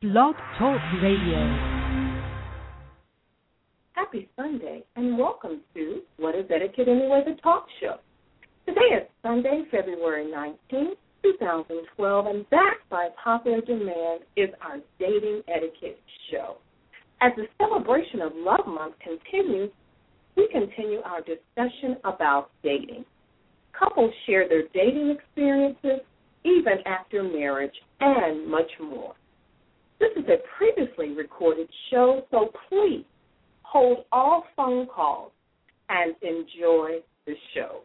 Blog Talk Radio. Happy Sunday, and welcome to What is Etiquette Anyway, the talk show. Today is Sunday, February 19th, 2012, and backed by popular demand is our Dating Etiquette show. As the celebration of Love Month continues, we continue our discussion about dating. Couples share their dating experiences, even after marriage, and much more. This is a previously recorded show, so please hold all phone calls and enjoy the show.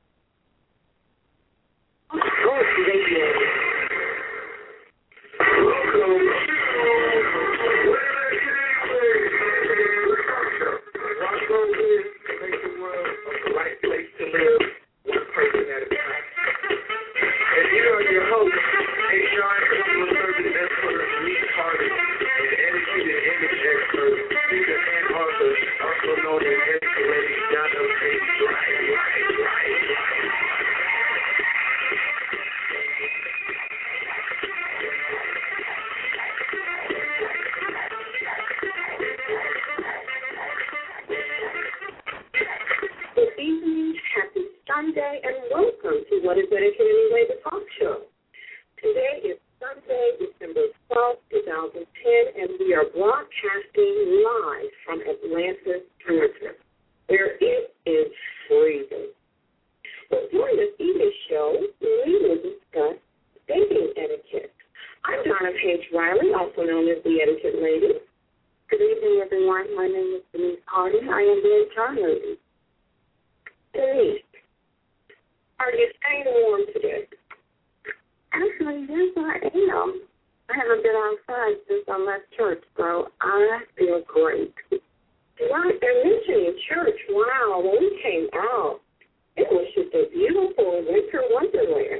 Sunday, and welcome to What is Etiquette Anyway, the talk show. Today is Sunday, December 12th, 2010, and we are broadcasting live from Atlanta, Georgia, where it is freezing. Well, during this evening show, we will discuss dating etiquette. I'm Donna Paige Riley, also known as the Etiquette Lady. Good evening, everyone. My name is Denise Hardy. I am the HR lady. Denise, are you staying warm today? Actually, yes, I am. I haven't been outside since I left church, so I feel great. Right, they're mentioning church. Wow, when we came out, it was just a beautiful winter wonderland.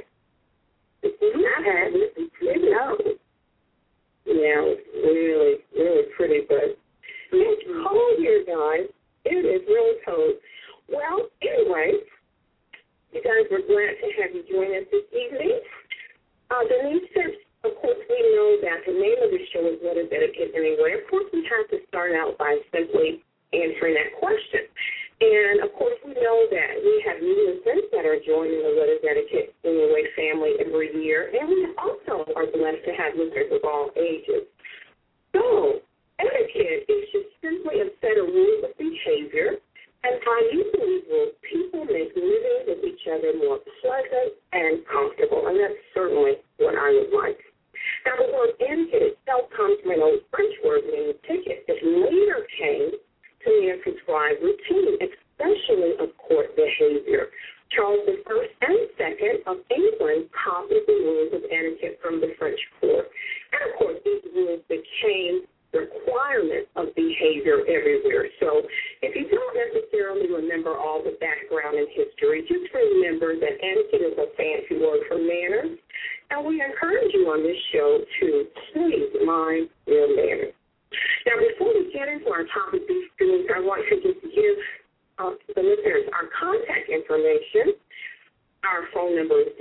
Yeah, it was really, really pretty, but it's cold here, guys. It is really cold. Well, anyway, you guys, we're glad to have you join us this evening. Denise says, of course, we know that the name of the show is What is Etiquette Anyway. Of course, we have to start out by simply answering that question. And, of course, we know that we have new listeners that are joining the What is Etiquette Anyway family every year. And we also are blessed to have listeners of all ages. So, etiquette is just simply a set of rules of behavior and by using these rules, people make living with each other more pleasant and comfortable, and that's certainly what I would like. Now, the word etiquette itself comes from an old French word meaning ticket that later came to mean a prescribed routine, especially of court behavior. Charles I and II of England copied the rules of etiquette from the French court, and, of course, these rules became requirement of behavior everywhere. So if you don't necessarily remember all the background and history, just remember that etiquette is a fancy word for manners, and we encourage you on this show to please mind your manners. Now, before we get into our topic these students, I want to just give the listeners our contact information. Our phone number is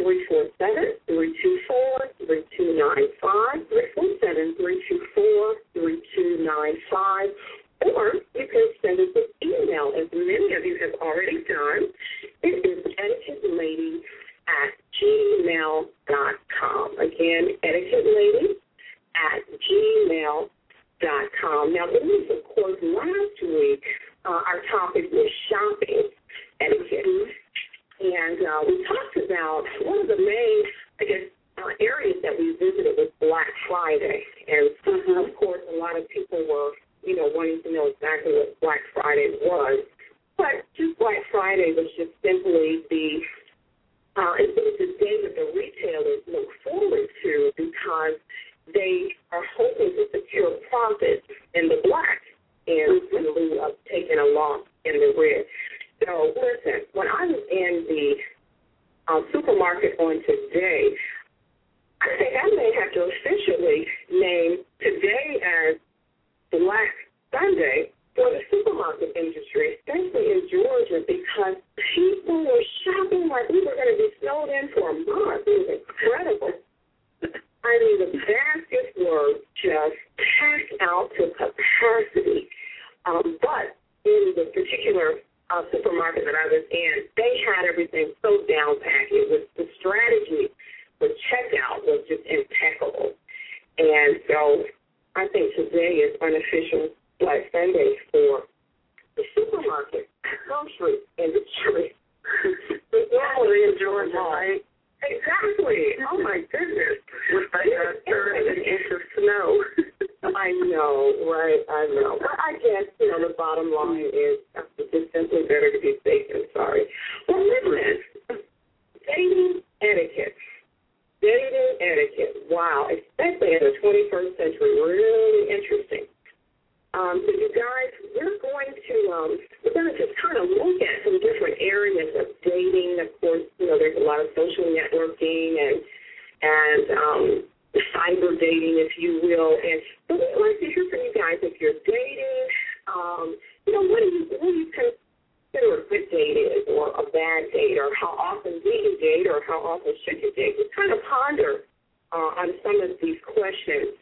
347-324-3295, 347-324-3295, or you can send us an email, as many of you have already done. It is etiquettelady@gmail.com. Again, etiquettelady@gmail.com. Now, this is, of course, last week, our topic was shopping etiquette. And we talked about one of the main, areas that we visited was Black Friday. And, of course, a lot of people were, wanting to know exactly what Black Friday was. But just Black Friday was just simply the day that the retailers look forward to because they are hoping to secure profits in the black in lieu of taking a loss in the red. So, listen, when I was in the supermarket on today, I think I may have to officially name today as Black Sunday for the supermarket industry, especially in Georgia, because people were shopping like we were going to be snowed in for a month. It was incredible. I mean, the baskets were just packed out to capacity. But in the particular supermarket that I was in, they had everything so down packed. It was the strategy for checkout was just impeccable. And so I think today is unofficial Black Sunday for the supermarket, grocery industry. Especially in Georgia, right? Exactly. Oh, my goodness. With like a third of an inch of snow. I know, right? I know. But I guess, the bottom line is it's simply better to be safe than sorry. Well, listen, dating etiquette. Dating etiquette. Wow, especially in the 21st century. Really interesting. So you guys, we're going to just kind of look at some different areas of dating. Of course, there's a lot of social networking and cyber dating, if you will. And so we'd like to hear from you guys if you're dating. What do you consider a good date is, or a bad date, or how often do you date, or how often should you date? Just kind of ponder on some of these questions.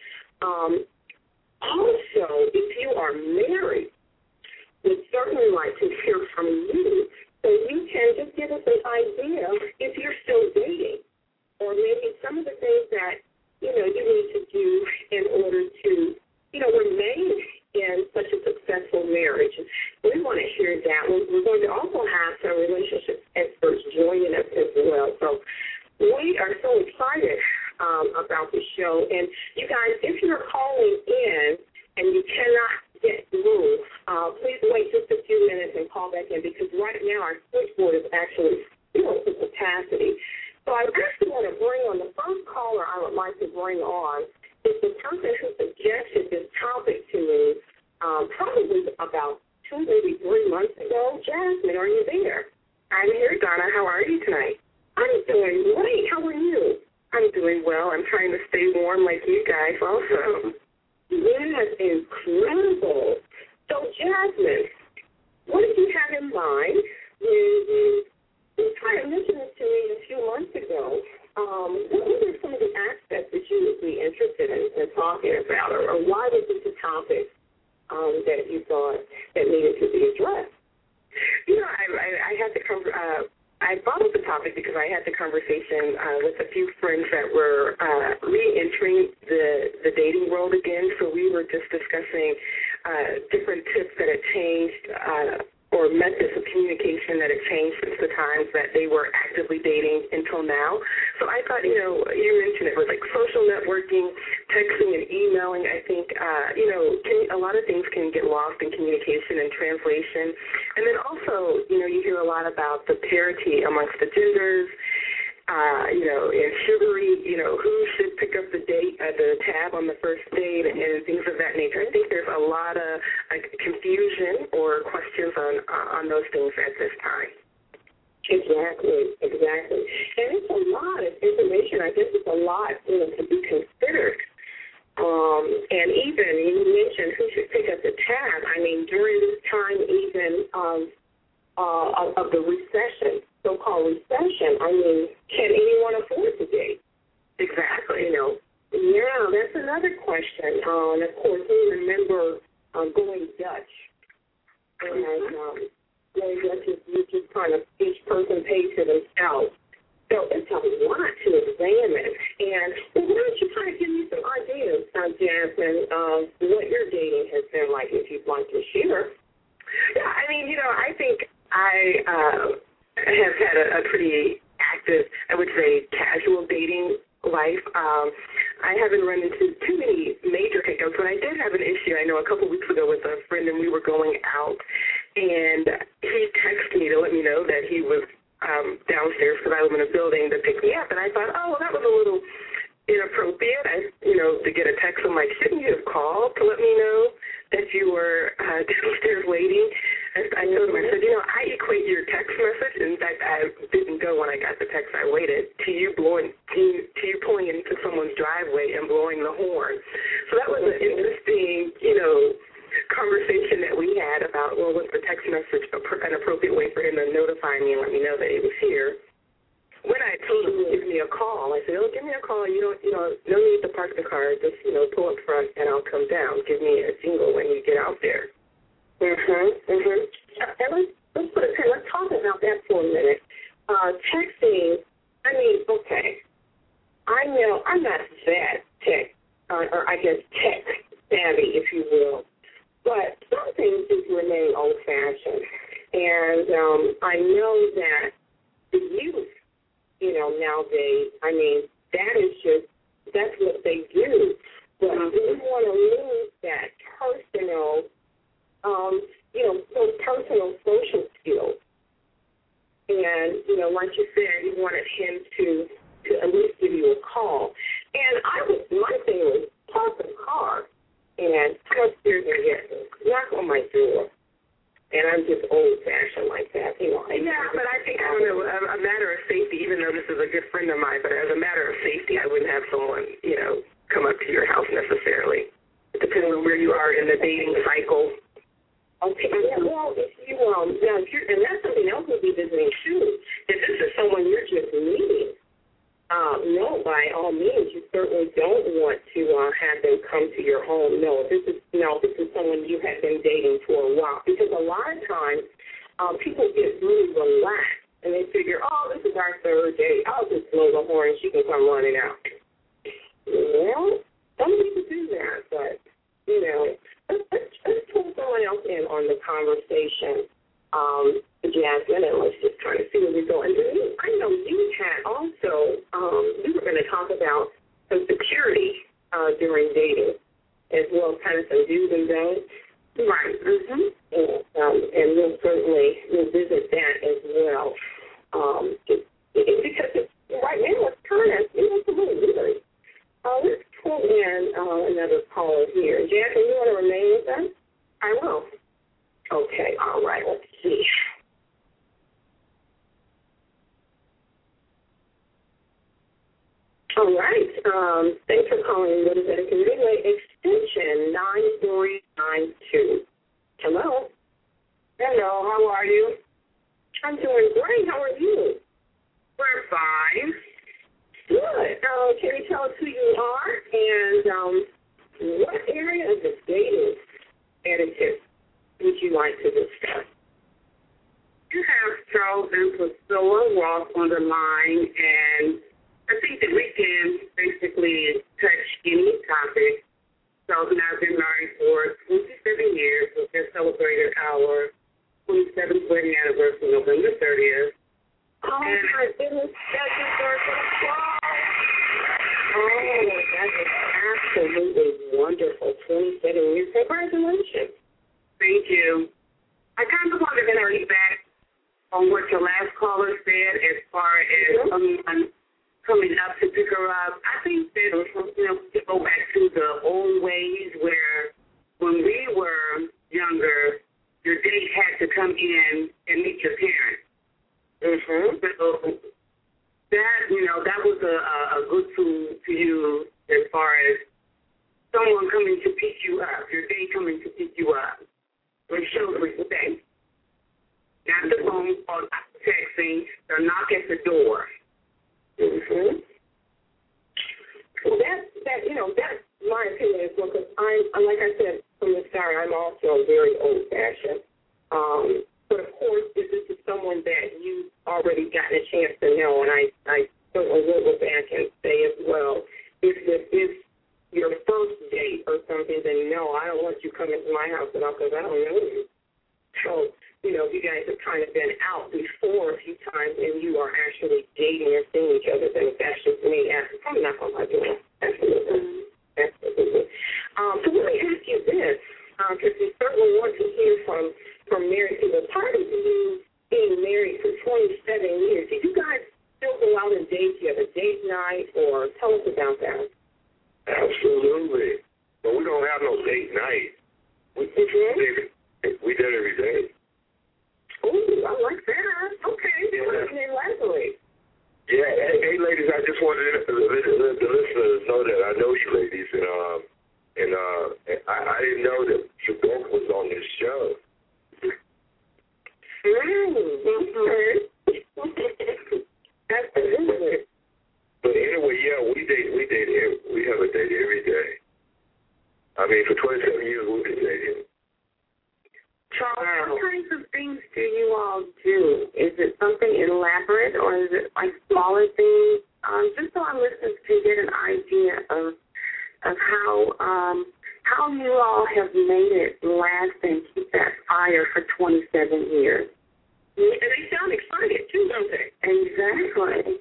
Also, if you are married, we'd certainly like to hear from you, so you can just give us an idea if you're still dating, or maybe some of the things that, you need to do in order to, remain in such a successful marriage. We want to hear that. We're going to also have some relationship experts joining us as well. So we are so excited about the show. And you guys, if you're calling in and you cannot get through, please wait just a few minutes and call back in, because right now our switchboard is actually filled to capacity. So I actually want to bring on the first caller I would like to bring on is the person who suggested this topic to me probably about 2, maybe 3 months ago. Jasmine, are you there? I'm here, Donna. How are you tonight? I'm doing great. How are you? I'm doing well. I'm trying to stay warm like you guys also. Yes, incredible. So, Jasmine, what did you have in mind when you kind of mentioned this to me a few months ago? What were some of the aspects that you would be interested in talking about, or why was this a topic that you thought that needed to be addressed? I had to come. I brought up the topic because I had the conversation with a few friends that were re-entering the dating world again. So we were just discussing different tips that had changed or methods of communication that had changed since the times that they were actively dating until now. So I thought, you mentioned it was like social networking, texting and emailing. I think, a lot of things can get lost in communication and translation. And then also, you hear a lot about the parity amongst the genders, and chivalry, who should pick up the tab on the first date and things of that nature. I think there's a lot of confusion or questions on those things at this time. Exactly. And it's a lot of information. I guess it's a lot, to be considered. And even you mentioned who should pick up the tab. I mean, during this time even of the recession, so-called recession, I mean, can anyone afford to date? Exactly. Yeah, that's another question. And, of course, we remember going Dutch. And going Dutch is you just kind of each person pays for themselves. So it's a lot to examine. And why don't you kind of give me some ideas, Jasmine, of what your dating has been like, if you'd like to share? Yeah, I mean, I think I have had a pretty active, I would say, casual dating life. I haven't run into too many major hiccups, but I did have an issue, I know, a couple weeks ago with a friend, and we were going out, and he texted me to let me know that he was downstairs because I live in a building to pick me up, and I thought, oh, well, that was a little inappropriate, to get a text. I'm like, shouldn't you have called to let me know that you were downstairs waiting? I told him, I said, I equate your text message, in fact, I didn't go when I got the text, I waited, to you pulling into someone's driveway and blowing the horn. So that was an interesting, conversation that we had about, well, was the text message an appropriate way for him to notify me and let me know that he was here? When I told him, me a call. I said, oh, give me a call. You know, no need to park the car. Just, pull up front and I'll come down. Give me a jingle when you get out there. And let's talk about that for a minute. Texting, I mean, okay. I know I'm not that tech, or I guess tech savvy, if you will. But some things just remain old-fashioned. And I know that the youth, nowadays, I mean, that's what they do. But we want to lose that personal, those personal social skills. And, like you said, you wanted him to at least give you a call. And my thing was park the car and come upstairs and get me. Knock on my door. And I'm just old-fashioned like that, Yeah, but I think, I don't know, a matter of safety, even though this is a good friend of mine, but as a matter of safety, I wouldn't have someone, come up to your house necessarily. It depends on where you are in the dating cycle. Okay, well, if you, and that's something else we'll be visiting, too. If this is someone you're just meeting, no, by all means, you certainly don't want to have them come to your home. No, this is someone you have been dating for a while. Because a lot of times, people get really relaxed, and they figure, oh, this is our third date. I'll just blow the horn and she can come running out. Well, some people do that, but, let's pull someone else in on the conversation. Jasmine, and let's just try to see where we go. And then I know you had also, we were going to talk about some security during dating, as well as kind of some do's and don'ts. Right. And we'll certainly visit that as well. Because right now it's kind of, it's a little weird. Let's pull in another caller here. Jasmine, you want to remain with us? I will. Okay, all right, let's see. All right, thanks for calling Mid-Atlantic Relay extension 9392. Hello. Hello, how are you? I'm doing great. How are you? We're fine. Good. Can you tell us who you are and what area of the dating etiquette would you like to discuss? You have Charles and Priscilla Ross on the line, and I think that we can basically touch any topic. Charles and I have been married for 27 years. We just celebrated our 27th wedding anniversary November 30th. Oh, my goodness, that's your birthday. Oh, that is absolutely wonderful. 27 years. Congratulations. Thank you. I kind of wanted to back on what your last caller said as far as someone coming up to pick her up. I think that, to go back to the old ways where when we were younger, your date had to come in and meet your parents. So that was a good tool to use as far as someone coming to pick you up, your date coming to pick you up. Which shows respect. Not the phone call, not the texting, or knock at the door. Well, that's my opinion as well, because I'm, like I said from the start, I'm also very old-fashioned. But, of course, if this is someone that you've already gotten a chance to know, and I certainly will go back and say as well, if this is your first date or something, then no, I don't want you coming to my house at all because I don't know you. So, if you guys have kind of been out before a few times and you are actually dating or seeing each other, then that's just me. I'm not going to do it. Absolutely. So let me ask you this, because we certainly want to hear from married people. Part of you being married for 27 years, do you guys still go out and date? Do you have a date night, or tell us about that? Absolutely. But we don't have no date night. We do that every day. Ooh, I like that. Okay, elaborate. Yeah, hey, ladies, I just wanted the listeners know that I know you ladies, and I didn't know that you both was on this show. Absolutely. I mean, for 27 years we've been dating. Charles, what kinds of things do you all do? Is it something elaborate, or is it like smaller things? Just so our listeners can get an idea of how you all have made it last and keep that fire for 27 years. And they sound excited too, don't they? Exactly.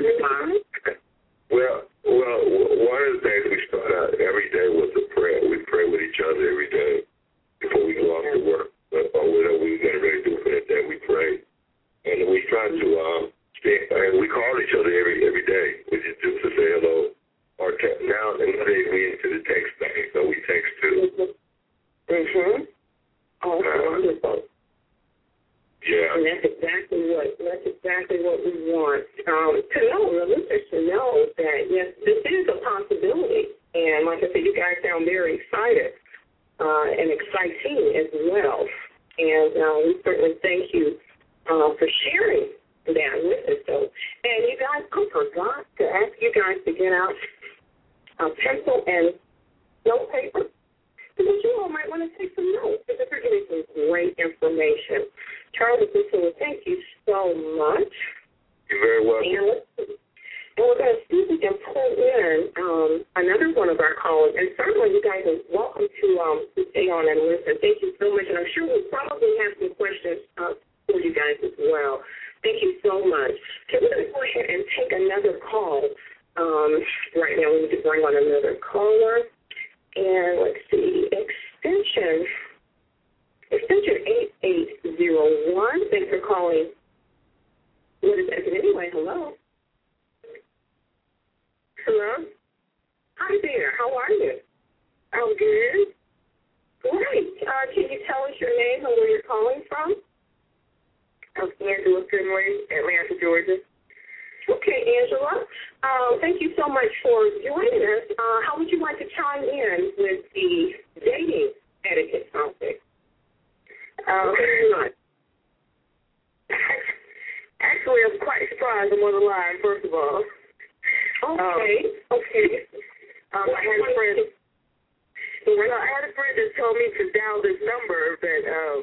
Well, one of the things we start out every day was a prayer. We pray with each other every day before we go off to work or whatever we were getting ready to do for that day. We pray, and we try to and we call each other every day. We just to say hello. Or now nowadays we into the text thing, so we text too. Mhm. Oh, wonderful. Yeah. And that's exactly what we want to know. The listeners to know that yes, this is a possibility. And like I said, you guys sound very excited and exciting as well. And we certainly thank you for sharing that with us. So, and you guys, I forgot to ask you guys to get out a pencil and note paper, because you all might want to take some notes, because we're getting some great information. Charles, thank you so much. You're very welcome. And we're going to see if we can pull in another one of our callers. And certainly you guys are welcome to stay on and listen. Thank you so much. And I'm sure we'll probably have some questions for you guys as well. Thank you so much. Okay, we're going to go ahead and take another call. Right now we need to bring on another caller. And let's see, extension 8801. Thanks for calling. What is that? Anyway, hello. Hello. Hi there. How are you? I'm good. Great. Can you tell us your name and where you're calling from? I'm Angela Finley, Atlanta, Georgia. Okay, Angela. Thank you so much for joining us. How would you like to chime in with the dating etiquette topic? Actually, I'm quite surprised I'm on the line, first of all. Okay. I had a friend that told me to dial this number, but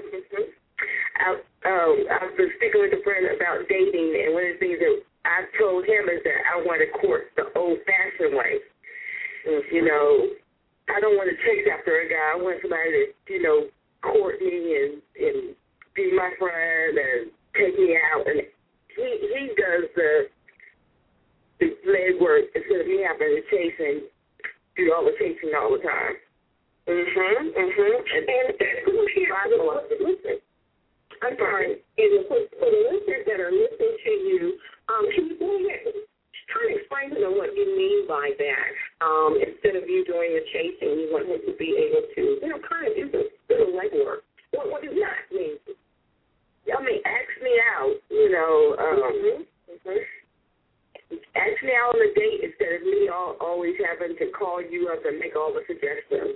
I've been speaking with a friend about dating, and one of the things that I told him is that I want to court the old-fashioned way. You know, I don't want to chase after a guy. I want somebody to, court me and be my friend and take me out. And he does the legwork instead of me having to chase and do all the chasing all the time. And listen, I'm sorry. And for the listeners that are listening to you, can you go ahead and try to explain to them what you mean by that? Instead of you doing the chasing, you want him to be able to, kind of do the legwork. What does that mean? I mean, ask me out, ask me out on a date instead of me always having to call you up and make all the suggestions.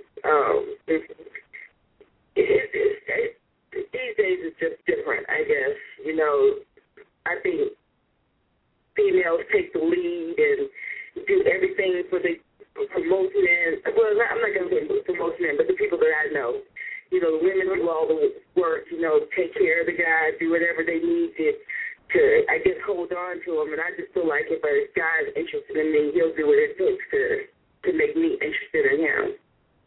These days it's just different, I guess. I think females take the lead and do everything for most men. Well, I'm not going to say for most men, but the people that I know. The women do all the work, take care of the guy, do whatever they need to, I guess, hold on to him. And I just feel like if a guy's interested in me, he'll do what it takes to make me interested in him.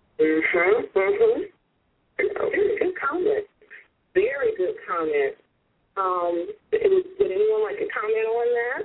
Good comment. Very good comment. Would anyone like to comment on that?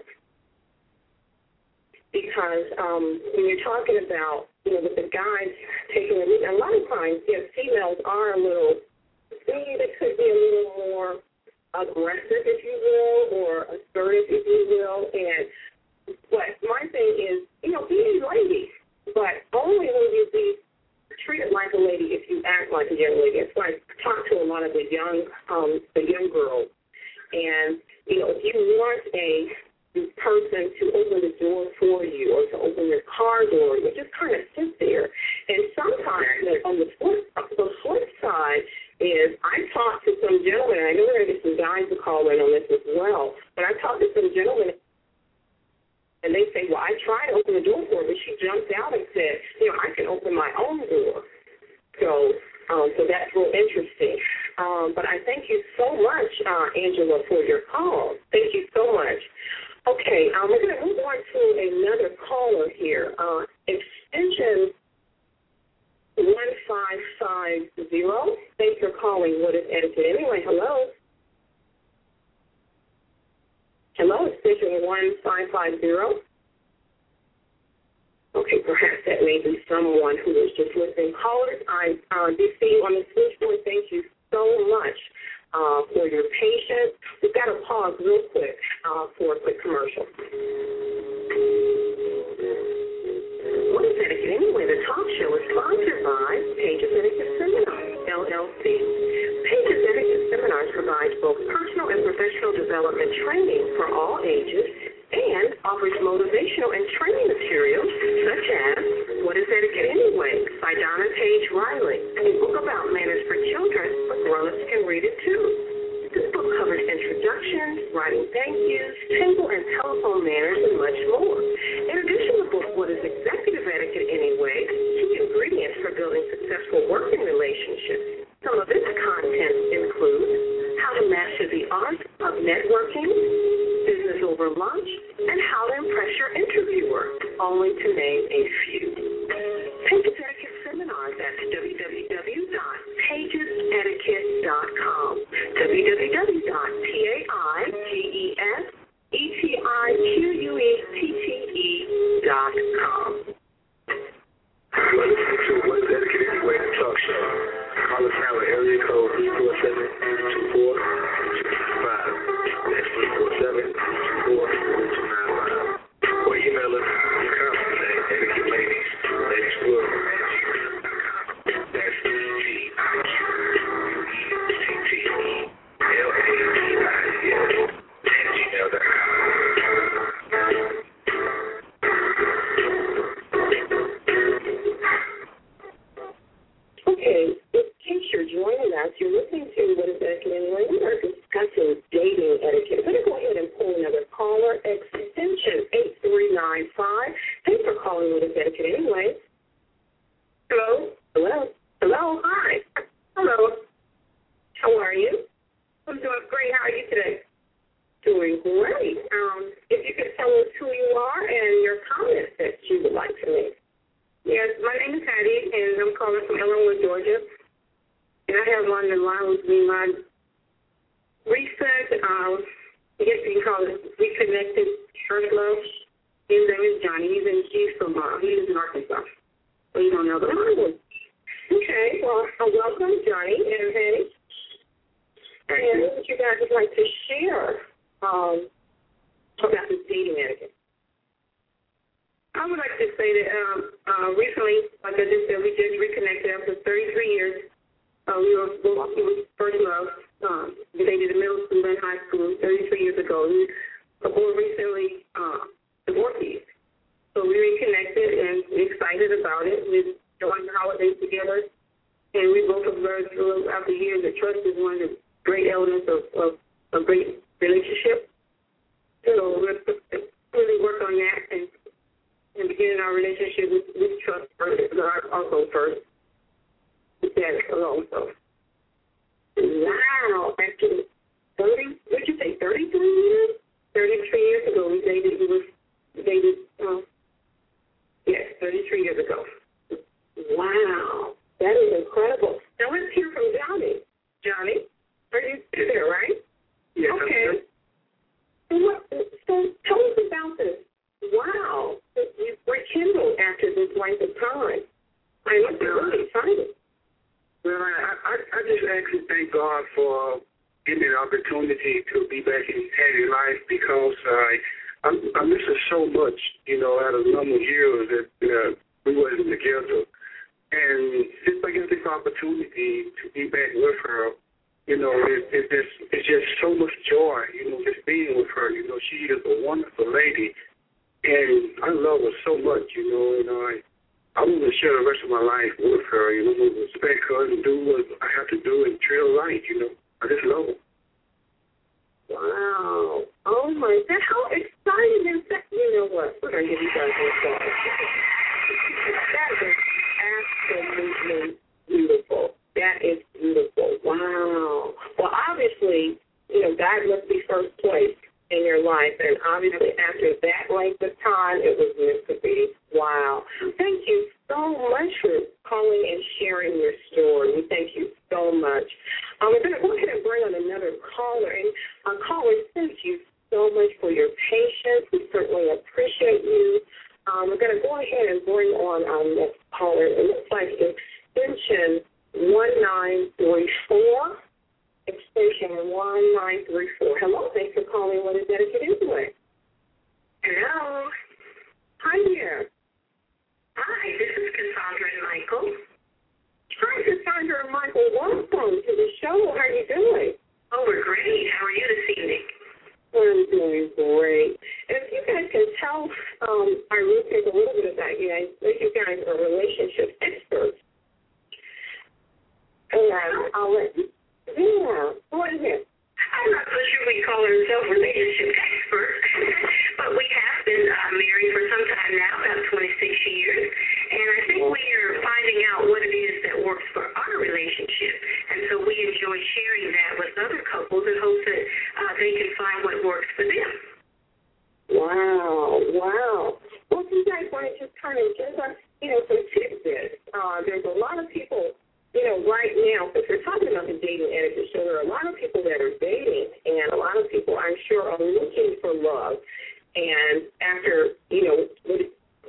Because when you're talking about, with the guys taking a lead, a lot of times, yes, females are a little, they could be a little more aggressive, if you will, or assertive, if you will. But my thing is, be a lady, but only when you be treated like a lady if you act like a young lady. It's like I talk to a lot of the young girls, and if you want a person to open the door for you or to open your car door, you just kind of sit there. And sometimes on the flip side is I talk to some gentlemen, and I know there are some guys who call in on this as well, but I talk to some gentlemen and they say, well, I tried to open the door for her, but she jumped out and said, I can open my own door. So that's real interesting. But I thank you so much, Angela, for your call. Thank you so much. Okay, we're going to move on to another caller here. Extension 1550. Thanks for calling What is Etiquette Anyway? Hello? Hello, extension 1550. Okay, perhaps that may be someone who is just listening. Callers, I do see you on the switchboard. Thank you so much for your patience. We've got to pause real quick for a quick commercial. What is Etiquette Anyway? The talk show is sponsored by Pages Etiquette Seminars, LLC. Pages Etiquette Seminars provides both personal and professional development training for all ages and offers motivational and training materials such as What is Etiquette Anyway? By Donna Page Riley, a book about manners for children, but grown-ups can read it too. This book covers introductions, writing thank yous, table and telephone manners, and much more. In addition, the book, What is Executive Etiquette Anyway? Key ingredients for building successful working relationships. Some of its content includes how to master the art of networking, business over lunch, and how to impress your interviewer, only to name a few. Pages Etiquette Seminars at www.pagesetiquette.com, www.pagesetiquette.com. You're listening to What is Etiquette Anyway, the talk show. Call us now at area code 347-224-265. That's 347-224-295. Or email us your comments at etiquetteladies@gmail.com. That's etiquetteladies@gmail.com. Okay, in case you're joining us, you're listening to What is Etiquette Anyway? We are discussing dating etiquette. I'm going to go ahead and pull another caller, extension 8395. Thanks for calling What is Etiquette Anyway? Hello? Hello? Hello? Hi. Hello. How are you? I'm doing great. How are you today? Doing great. If you could tell us who you are and your comments that you would like to make. Yes, my name is Hattie, and I'm calling from Ellenwood, Georgia. And I have on the line with me my recent, I guess you can call it reconnected church love. His name is Johnny. He's in Arkansas. So you don't know the language. Okay, well, welcome, Johnny and Hattie. And what would you guys like to share about this dating etiquette? I would like to say that recently, like I just said, we just reconnected after 33 years. We were first love. We dated in middle school and high school 33 years ago. We were recently divorcees. So we reconnected and excited about it. We joined the holidays together. And we both observed throughout the years that trust is one of the great elements of a great relationship. So we're really work on that and beginning our relationship with trust first, also first, with that alone. So, wow, after 30, what'd you say, 33 years? 33 years ago, we dated, yes, 33 years ago. Wow, that is incredible. Now let's hear from Johnny. Johnny, are you there, right? Yes. Okay. So tell us about this. Wow, you rekindled after this length of time. I'm really excited. Well, I just actually thank God for giving me the opportunity to be back in Hattie's life because I miss her so much, out of a number of years that we wasn't together. And just I get this opportunity to be back with her, it's just so much joy, just being with her. She is a wonderful lady. And I love her so much, and I want to share the rest of my life with her, respect her and do what I have to do and treat her right, I just love her. Wow. Oh, my God. How exciting is that? You know what? We're going to give you guys a song. That is absolutely beautiful. That obviously after that length of time, it was meant to be. Wow. Thank you so much for calling and sharing your story. We thank you so much. We're going to go ahead and bring on another caller. And caller, thank you so much for your patience. We certainly appreciate you. We're going to go ahead and bring on our next caller. It looks like extension 1934. Extension 1934. Hello, thanks for calling. What is that? Get into it. Hello. Hi there. Hi, this is Cassandra and Michael. Hi, Cassandra and Michael. Welcome to the show. How are you doing? Oh, we're great. How are you this evening? I'm doing great. And if you guys can tell our listeners a little bit about you, I think you guys are relationship experts. And I'll let you. Yeah, what is it? I'm not so sure we call ourselves relationship experts, but we have been married for some time now, about 26 years, and I think we are finding out what it is that works for our relationship, and so we enjoy sharing that with other couples in hopes that they can find what works for them. Wow. Well, if you guys want to just kind of give us, some tidbits, there's a lot of people, right now, because we're talking about the dating etiquette show, there are a lot of people that are dating, and a lot of people, I'm sure, are looking for love. And after 27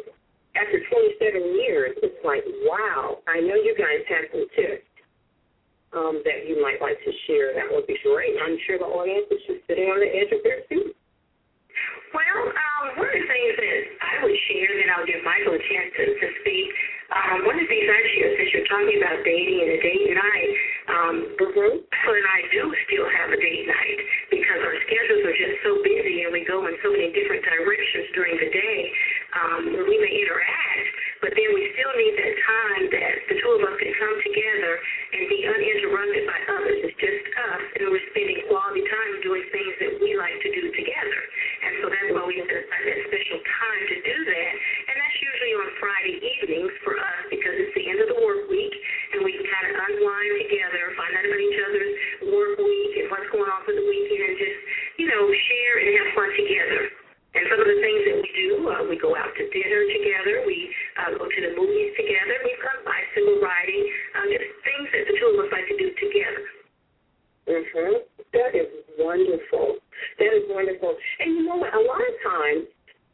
years, it's like, wow, I know you guys have some tips that you might like to share. That would be great. I'm sure the audience is just sitting on the edge of their seat. Well, one of the things that I would share, then I'll give Michael a chance to speak. One of the things I share, since you're talking about dating and a date night, Michael and I do still have a date night because our schedules are just so busy and we go in so many different directions during the day. We may interact, but then we still need that time that the two of us can come together and be uninterrupted by others. It's just us, and we're spending quality time doing things that we like to do together. And so that's why we have to find that special time to do that. And that's usually on Friday evenings for us because it's the end of the work week, and we can kind of unwind together, find out about each other's work week and what's going on for the weekend, and just, share and have fun together. And some of the things that we do, we go out to dinner together, we go to the movies together, we've gone bicycle riding, just things that the two of us like to do together. That is wonderful. And you know what? A lot of times,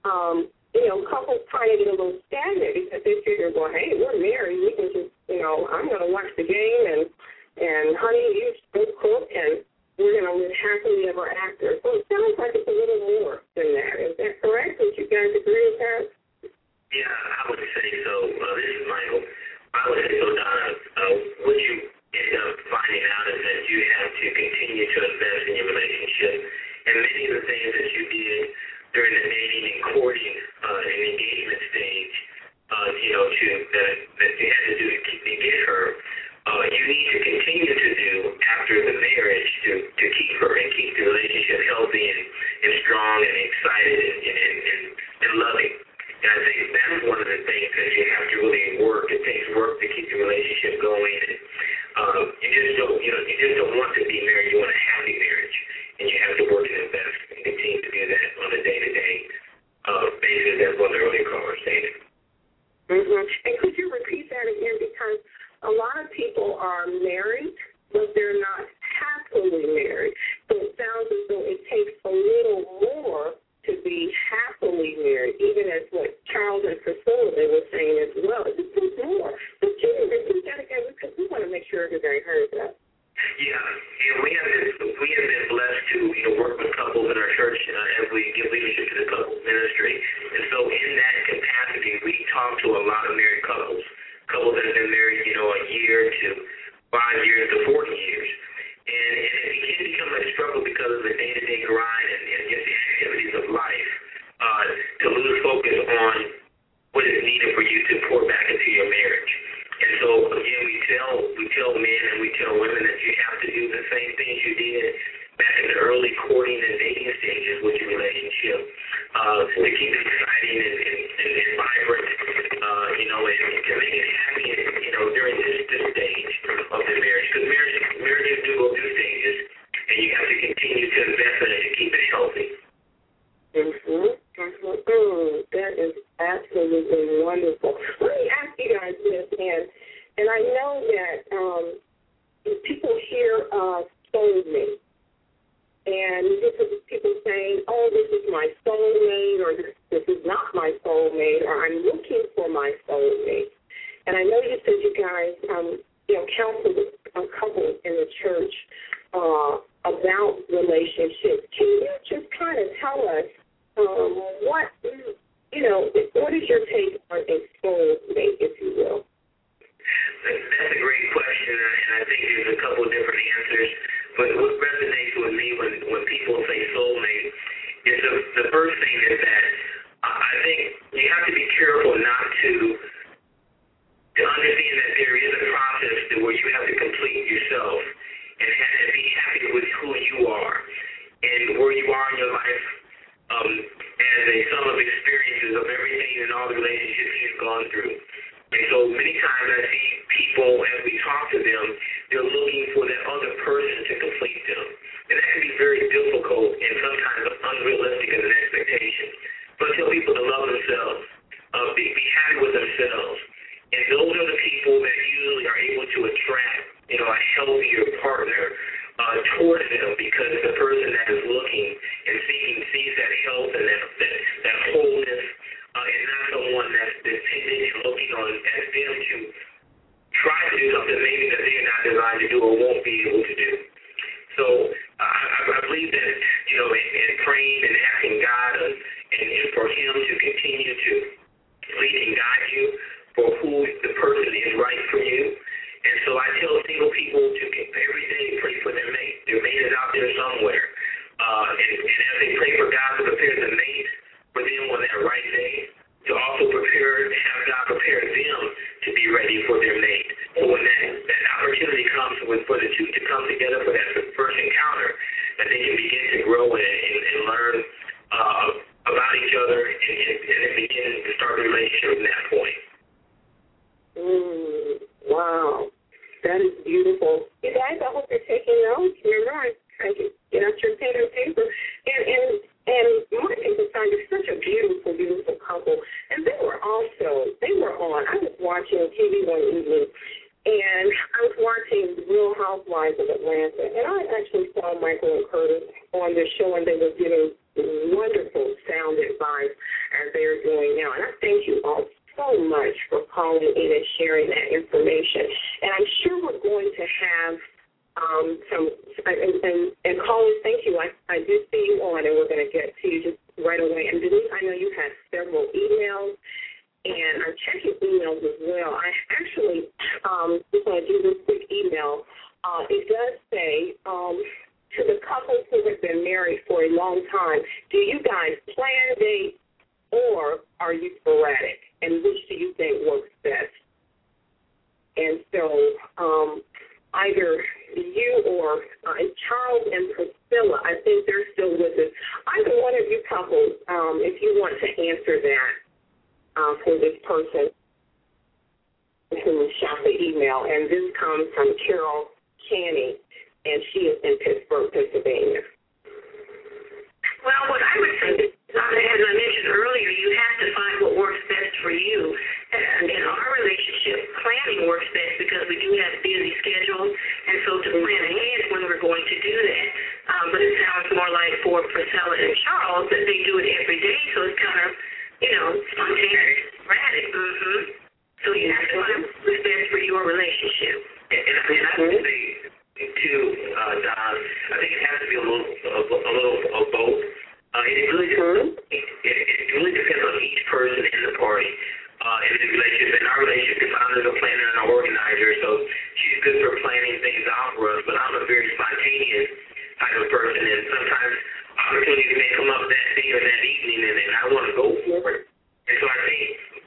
couples try to get a little stagnant because they figure, well, hey, we're married. We can just, I'm going to watch the game and honey, you go cook, and we're going to live happily ever after. So it sounds like it's a little more than that. Is that correct? Would you guys agree with that? Yeah, I would say so. This is Michael. I would say so, Donna. What you end up finding out is that you have to continue to invest in your relationship. And many of the things that you did during the dating and courting and engagement stage, that you had to do to get her, you need to continue to do after the marriage to keep her and keep the relationship healthy and strong and excited and loving. And I think that's one of the things that you have to really work. It takes work to keep the relationship going. And you just don't want to be married. You want a happy marriage, and you have to work and invest and continue to do that on a day-to-day basis, as one of the earlier callers stated. And could you repeat that again? Because a lot of people are married, but they're not happily married. So it sounds as though it takes a little more to be happily married, even as what Charles and Priscilla, they were saying as well. It just takes more. But can you repeat that again? Because we want to make sure everybody heard that. Yeah, we have been blessed to work with couples in our church as we give leadership to the couples ministry. And so in that capacity, we talk to a lot of married couples that have been married, a year to 5 years to 40 years. And it can become a struggle because of the day-to-day grind and just the activities of life to lose focus on what is needed for you to pour back into your marriage. And so, again, we tell men and we tell women that you have to do the same things you did back in the early courting and dating stages with your relationship to keep it exciting and vibrant, and to make it happy, during this stage of the marriage. Because marriages do go through stages, and you have to continue to invest in it to keep it healthy. know that people hear soulmate, and this is people saying, "Oh, this is my soulmate," or "This is not my soulmate," or "I'm looking for my soulmate." And I know you said you guys, counseled a couple in the church about relationships. Can you just kind of tell us what is your take on a soulmate, if you will? That's a great question, and I think there's a couple of different answers. But what resonates with me when people say soulmate is the first thing is that I think you have to be careful not to understand that there is a process where you have to complete yourself and be happy with who you are and where you are in your life as a sum of experiences of everything and all the relationships you've gone through. And so many times I see people, as we talk to them, they're looking for that other person to complete them. And that can be very difficult and sometimes unrealistic as an expectation. So I tell people to love themselves, be happy with themselves. And those are the people that usually are able to attract, a healthier partner towards them, because the person that is looking and seeking sees that health and that wholeness, and not someone that's dependent and looking on at them to try to do something maybe that they're not designed to do or won't be able to do. So I believe that, in praying and asking God and for Him to continue to lead and guide you for who the person is right for you. And so I tell single people to every day pray for their mate. Their mate is out there somewhere. And as they pray for God to prepare the mate for them on that right day, to also have God prepare them to be ready for their mate. So when that opportunity comes for the two to come together for that first encounter, that they can begin to grow and learn about each other and then begin to start a relationship from that point. Wow. That is beautiful. You guys, I hope you're taking notes. Remember, I get out your pen and paper. And Mark and Cassandra is such a beautiful, beautiful couple. And they were on. I was watching TV one evening, and I was watching The Real Housewives of Atlanta. And I actually saw Michael and Curtis on their show, and they were giving wonderful sound advice as they're doing now. And I thank you all so much for calling in and sharing that information. And I'm sure we're going to have and Colin, thank you. I did see you on, and we're going to get to you just right away. And Denise, I know you have several emails, and I'm checking emails as well. I actually just want to do this quick email. It does say, to the couples who have been married for a long time, do you guys plan dates or are you sporadic? And which do you think works best? And so either you or Charles and Priscilla, I think they're still with us. Either one of you couples, if you want to answer that for this person who shot the email. And this comes from Carol Channing, and she is in Pittsburgh, Pennsylvania. Well, what I would say is, as I mentioned earlier, you have to find what works best for you. And in our relationship, planning works best because we do have busy schedules, and so to plan ahead when we're going to do that. But it sounds more like for Priscilla and Charles that they do it every day, so it's kind of, spontaneous, sporadic. So you have to find what's best for your relationship. And I would say, too, Don, I think it has to be a little of both. It really depends on each person in the party, in the relationship. In our relationship, I'm a planner and an organizer, so she's good for planning things out for us, but I'm a very spontaneous type of person, and sometimes opportunities may come up that day or that evening, and I want to go for it. And so I think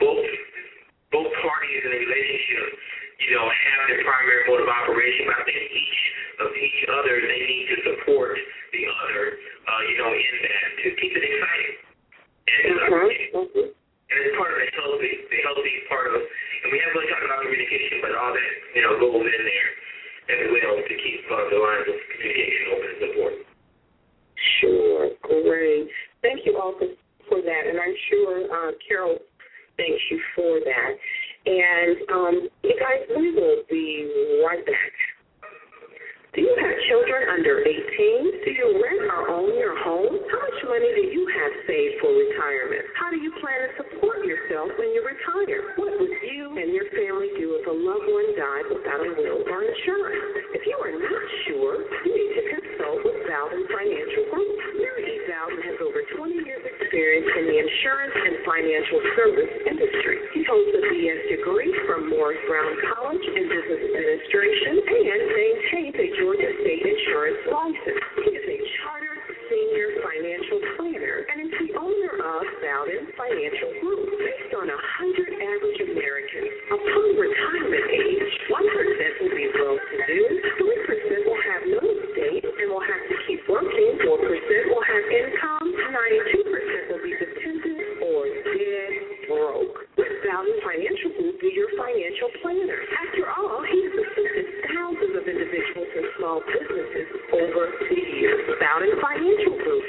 both parties in the relationship, have their primary mode of operation, but I think each other, they need to support the other, in that to keep it exciting. And it's part of the healthy part of, and we haven't really talked about communication, but all that, goes in there as well to keep the lines of communication open and important. Sure, great. Thank you all for that, and I'm sure Carol thanks you for that. And you guys, we will be right back. Do you have children under 18? Do you rent or own your home? How much money do you have saved for retirement? How do you plan to support yourself when you retire? What would you and your family do if a loved one died without a will or insurance? If you are not sure, you need to consult with Valden Financial Group. Mary E. Valden has over 20 years experience in the insurance and financial service industry. He holds a BS degree from Morris Brown College in Business Administration and maintains a Georgia State Insurance license. He is a chartered senior financial planner and is the owner of Valden Financial Group. Based on 100 average Americans, upon retirement age, 1% will be well-to-do, 3% will have no estate and will have to keep working, 4% will have income, 92% will be dependent or dead broke. With Valden Financial Group, be your financial planner. After all, he has assisted thousands of individuals and small businesses over the years. Valden Financial Group,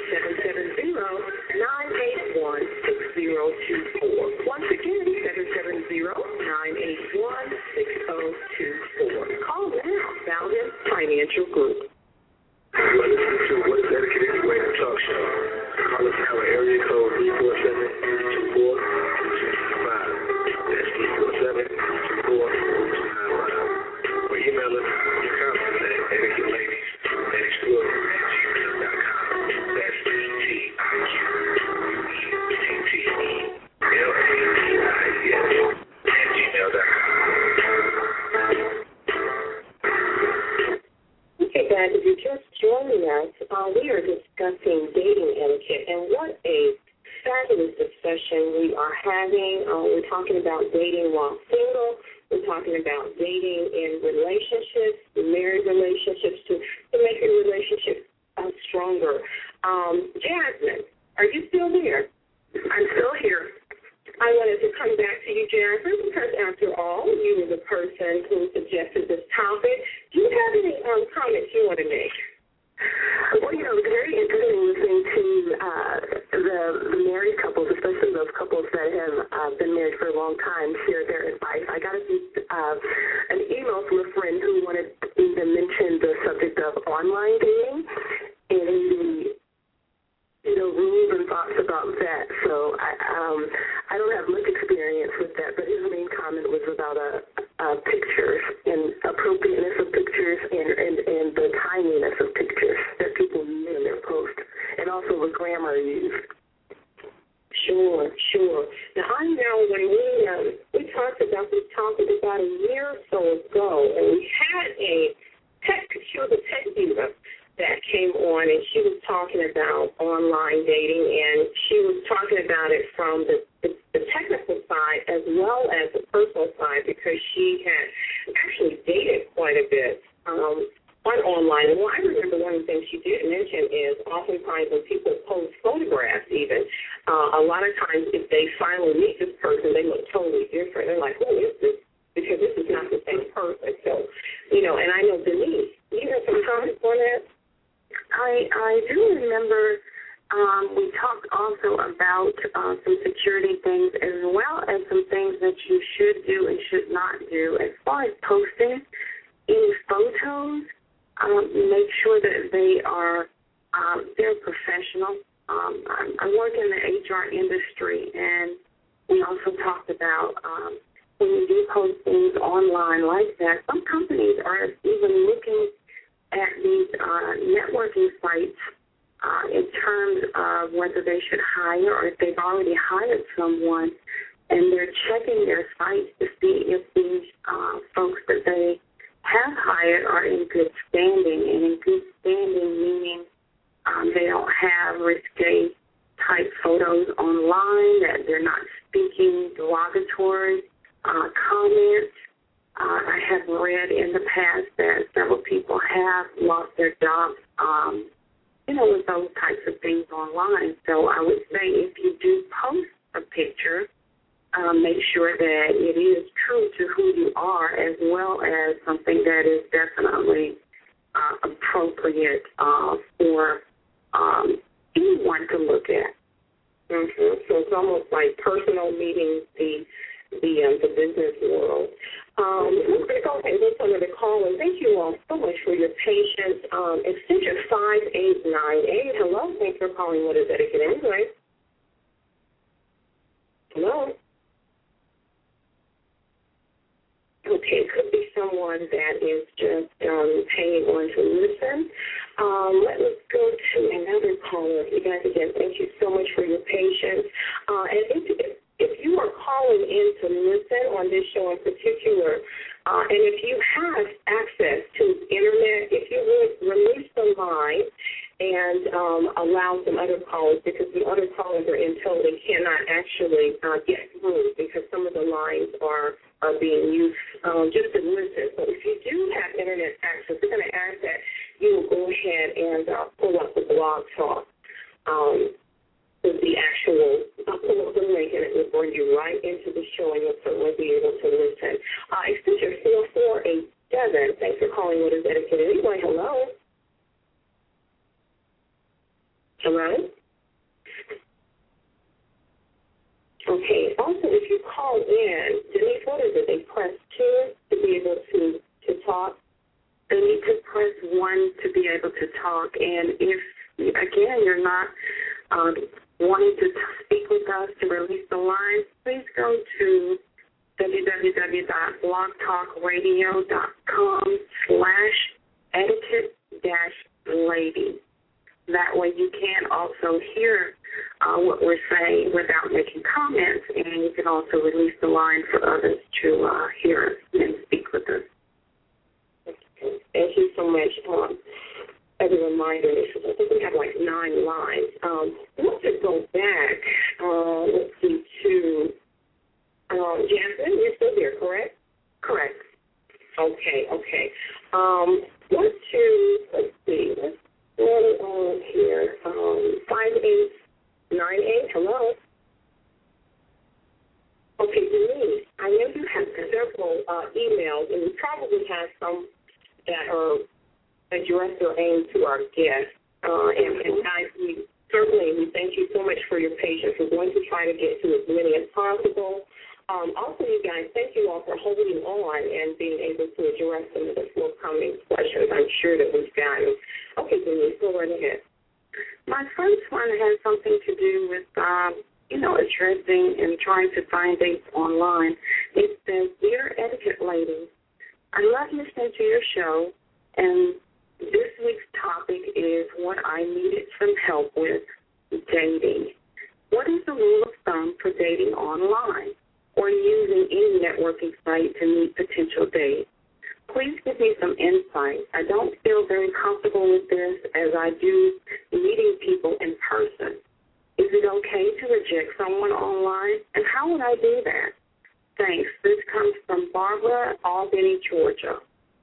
770-981-6024. Once again, 770-981-6024. Call now, Valden Financial Group. You're listening to What's Dedicated Anyway, the talk show. Call us now at area code 347-224-2695. That's 347-224-2695. Or email us your comments at etiquetteladies@gmail.com. That's etiquetteladies@gmail.com. Okay, guys, if you're just joining us, we are discussing dating etiquette, and what a fabulous discussion we are having. We're talking about dating while single. We're talking about dating in relationships, married relationships, to make a relationship stronger. Jasmine, are you still there? I'm still here. I wanted to come back to you, Jasmine, because after all, you were the person who suggested this topic. Do you have any comments you want to make? Well, you know, it's very interesting listening to the married couples, especially those couples that have been married for a long time, share their advice. I got an email from a friend who wanted me to mention the subject of online dating and the rules and thoughts about that. So I don't have much experience with that, but his main comment was about pictures and appropriateness of pictures and the timeliness of pictures that people use in their posts, and also the grammar used. Sure. Now, I know when we talked about this topic about a year or so ago, and we had she was a tech diva that came on, and she was talking about online dating, and she was talking about it from the technical side as well as the personal side, because she had actually dated quite a bit on online. And I remember one of the things she did mention is oftentimes when people post photographs even, a lot of times if they finally meet this person, they look totally different. They're like, who is this? Because this is not the same person. So, and I know Denise, you have some comments on that? I do remember we talked also about some security things as well as some things that you should do and should not do. As far as posting any photos, make sure that they're professional. I work in the HR industry, and we also talked about when you do post things online like that, some companies are even looking at these networking sites in terms of whether they should hire or if they've already hired someone, and they're checking their sites to see if these folks that they have hired are in good standing. And in good standing meaning they don't have risque type photos online, that they're not speaking derogatory comments. I have read in the past that several people have lost their jobs, with those types of things online. So I would say if you do post a picture, make sure that it is true to who you are, as well as something that is definitely appropriate for anyone to look at. Mm-hmm. So it's almost like personal, meaning the the business world. We're going to go ahead and go to another call, and thank you all so much for your patience. Extension 5898. Hello, thanks for calling. What is etiquette anyway? Hello. Okay, it could be someone that is just hanging on to listen. Let us go to another caller. You guys, again, thank you so much for your patience. And if you are calling in to listen on this show in particular, and if you have access to Internet, if you would release the line and allow some other callers, because the other callers are in tow, they cannot actually get through because some of the lines are being used just to listen. So if you do have Internet access, we're going to ask that you will go ahead and pull up the Blog Talk. The actual, pull up the link, and it will bring you right into the show, and you'll certainly be able to listen. Extension 4487, thanks for calling. What is etiquette anyway? Hello? Hello? Okay, also, if you call in, Denise, what is it? They press 2 to be able to talk. They need to press 1 to be able to talk, and if, again, you're not wanting to speak with us to release the line, please go to www.blogtalkradio.com/etiquette-lady. That way you can also hear what we're saying without making comments, and you can also release the line for others to hear us and speak with us. Thank you so much. As a reminder, I think we have like 9 lines. Let's just go back, let's see, to Jasmine, you're still here, correct? Correct. Okay. Let's see, let's go on here. 5898, hello? Okay, Denise, I know you have several emails, and you probably have some that are addressed or aimed to our guests. And guys, we thank you so much for your patience. We're going to try to get to as many as possible. Also, you guys, thank you all for holding on and being able to address some of the forthcoming questions I'm sure that we've gotten. Okay, Denise, go right ahead. My first one has something to do with, addressing and trying to find dates online. It says, Dear Etiquette Lady, I love listening to your show, and this week's topic is what I needed some help with, dating. What is the rule of thumb for dating online or using any networking site to meet potential dates? Please give me some insight. I don't feel very comfortable with this as I do meeting people in person. Is it okay to reject someone online? And how would I do that? Thanks. This comes from Barbara, Albany, Georgia.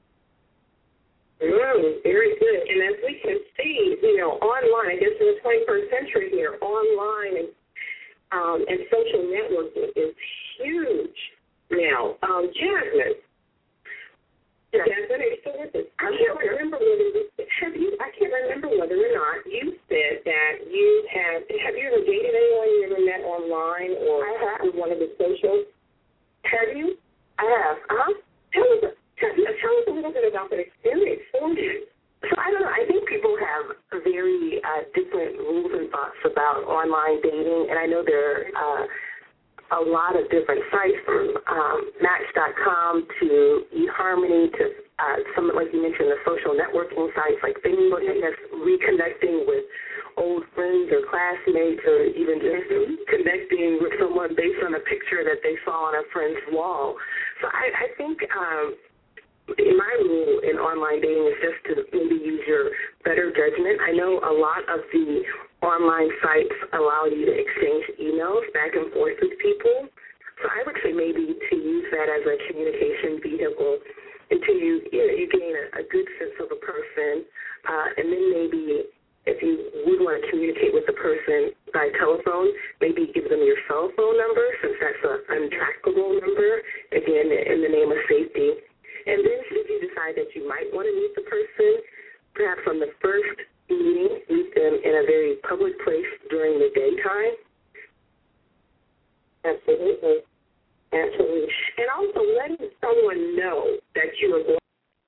Very good. And as we can see, online, I guess in the 21st century here, online and social networking is huge now. Jasmine. Yeah. Jasmine, are you still with us? I can't remember whether or not you said that you have you ever dated anyone you ever met online or through one of the socials? Have you? I have. Tell us a little bit about that experience for you. So I don't know. I think people have very different rules and thoughts about online dating, and I know there are a lot of different sites from Match.com to eHarmony to some, like you mentioned, the social networking sites like Facebook, I guess, reconnecting with old friends or classmates or even just connecting with someone based on a picture that they saw on a friend's wall. So I think my rule in online dating is just to maybe use your better judgment. I know a lot of the online sites allow you to exchange emails back and forth with people. So I would say maybe to use that as a communication vehicle until you gain a good sense of a person. And then maybe if you would want to communicate with the person by telephone, maybe give them your cell phone number since that's an untrackable number, again, in the name of safety. And then if you decide that you might want to meet the person, perhaps on the first meeting, meet them in a very public place during the daytime. Absolutely. Absolutely. And also letting someone know that you are going